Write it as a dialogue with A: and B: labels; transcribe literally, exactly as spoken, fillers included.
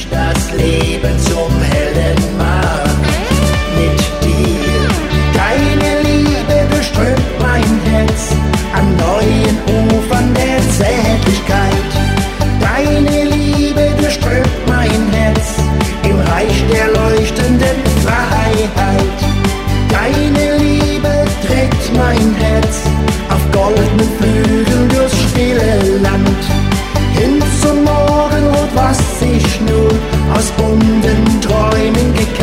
A: sich das Leben zum hellen Markt. Mit dir, deine Liebe durchströmt mein Herz an neuen Ufern der Zärtlichkeit. Deine Liebe durchströmt mein Herz im Reich der leuchtenden Freiheit. Deine Liebe trägt mein Herz auf goldenen Flügeln durchs stille Land. Hin zum Morgenrot, was sich nur aus bunten Träumen gekehrt.